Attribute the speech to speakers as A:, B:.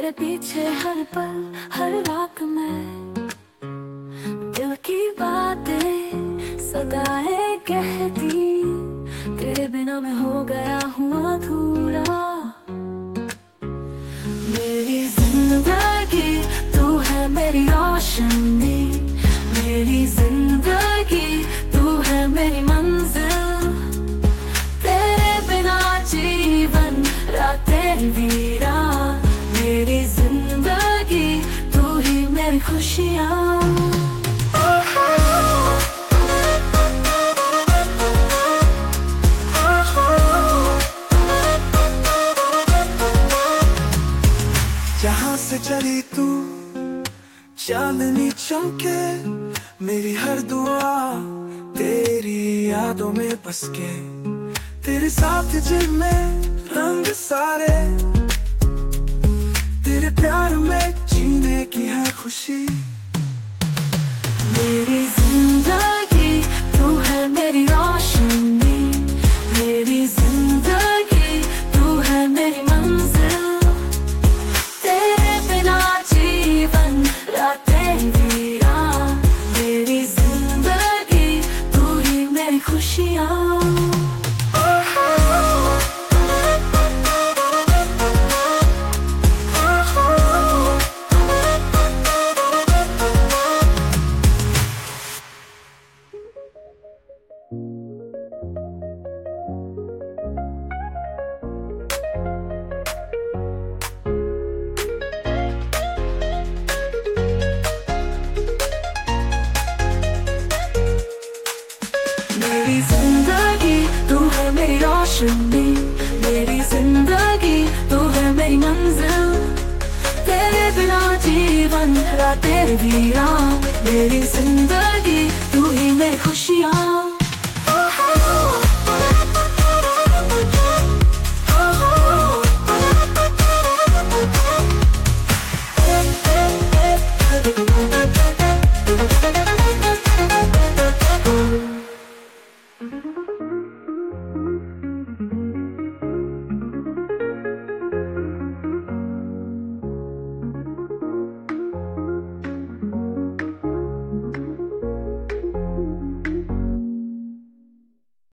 A: तेरे पीछे हर पल हर रात में दिल की बातें सदाएं कहती, तेरे बिना मैं हो गया हूँ अधूरा। मेरी जिंदगी तू है मेरी रोशनी, मेरी जिंदगी तू है मेरी मंजिल, तेरे बिना जीवन रातें वीरान। मेरी जिंदगी तू ही मेरी खुशियाँ।
B: जहाँ से चली तू चांदनी चमके, मेरी हर दुआ तेरी यादों में बस के, तेरे साथ जिनमें रंग सारे, तेरे प्यार में जीने की है खुशी।
A: मेरी जिंदगी तू है मेरी रोशनी, मेरी जिंदगी तू है मेरी मंजिल, तेरे बिना जीवन रातें वीरान। मेरी जिंदगी तू ही मेरी खुशियाँ। मेरी जिंदगी तू है मेरी रोशनी, मेरी जिंदगी तू है मेरी मंजिल, तेरे बिना जीवन रातें वीरान। मेरी जिंदगी तू ही मेरी खुशियाँ।